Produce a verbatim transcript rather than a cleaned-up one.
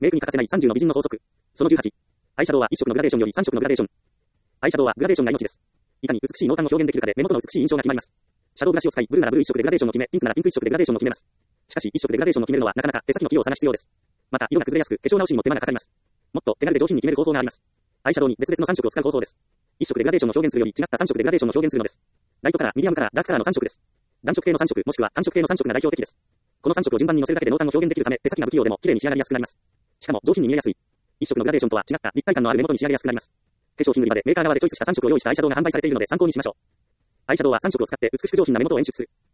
メイクに欠かせないさんじゅうの美人の法則。そのじゅうはち。アイシャドウはいっ色のグラデーションよりさん色のグラデーション。アイシャドウはグラデーションが命です。いかに美しい濃淡を表現できるかで目元の美しい印象が決まります。シャドウブラシを使い、ブルーならブルー一色でグラデーションを決め、ピンクならピンク一色でグラデーションを決めます。しかし、一色でグラデーションを決めるのはなかなか手先の器用さが必要です。また、色が崩れやすく、化粧直しにも手間がかかります。もっと手軽で上品に決める方法があります。アイシャドウに別々のさん色を使う方法です。一色でグラデーションを表現するより違ったさん色でグラデーションを表現するのです。ライトカラー、ミディアムカラー、ダークカラーのさん色です。暖色系のさん色、もしくは単色系のさん色が代表的です。このさん色を順番に乗せるだけで濃淡を表現できるため、手先が不器用でも綺麗に仕上がりやすくなります。しかも上品に見えやすい。一色のグラデーションとは違った立体感のある目元に仕上げやすくなります。化粧品売り場でメーカー側でチョイスしたさん色を用意したアイシャドウが販売されているので参考にしましょう。アイシャドウはさん色を使って美しく上品な目元を演出する。